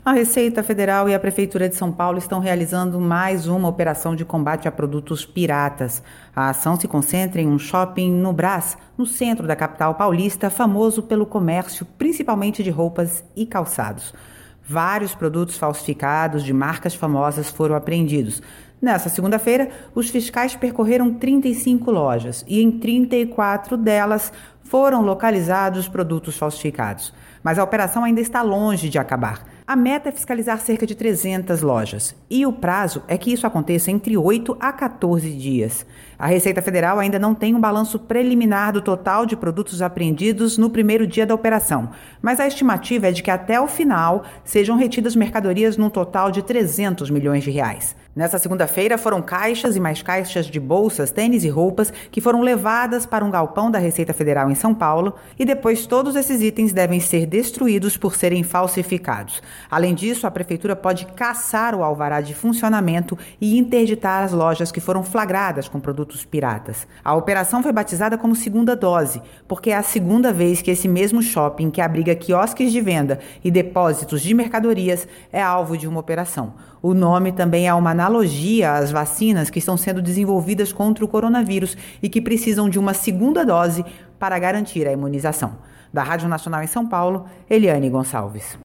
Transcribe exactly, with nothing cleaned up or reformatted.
A Receita Federal e a Prefeitura de São Paulo estão realizando mais uma operação de combate a produtos piratas. A ação se concentra em um shopping no Brás, no centro da capital paulista, famoso pelo comércio, principalmente de roupas e calçados. Vários produtos falsificados de marcas famosas foram apreendidos. Nessa segunda-feira, os fiscais percorreram trinta e cinco lojas e em trinta e quatro delas foram localizados produtos falsificados. Mas a operação ainda está longe de acabar. A meta é fiscalizar cerca de trezentas lojas e o prazo é que isso aconteça entre oito a quatorze dias. A Receita Federal ainda não tem um balanço preliminar do total de produtos apreendidos no primeiro dia da operação, mas a estimativa é de que até o final sejam retidas mercadorias num total de trezentos milhões de reais. Nessa segunda-feira foram caixas e mais caixas de bolsas, tênis e roupas que foram levadas para um galpão da Receita Federal em São Paulo e depois todos esses itens devem ser destruídos por serem falsificados. Além disso, a Prefeitura pode cassar o alvará de funcionamento e interditar as lojas que foram flagradas com produtos piratas. A operação foi batizada como segunda dose, porque é a segunda vez que esse mesmo shopping, que abriga quiosques de venda e depósitos de mercadorias, é alvo de uma operação. O nome também é uma analogia às vacinas que estão sendo desenvolvidas contra o coronavírus e que precisam de uma segunda dose para garantir a imunização. Da Rádio Nacional em São Paulo, Eliane Gonçalves.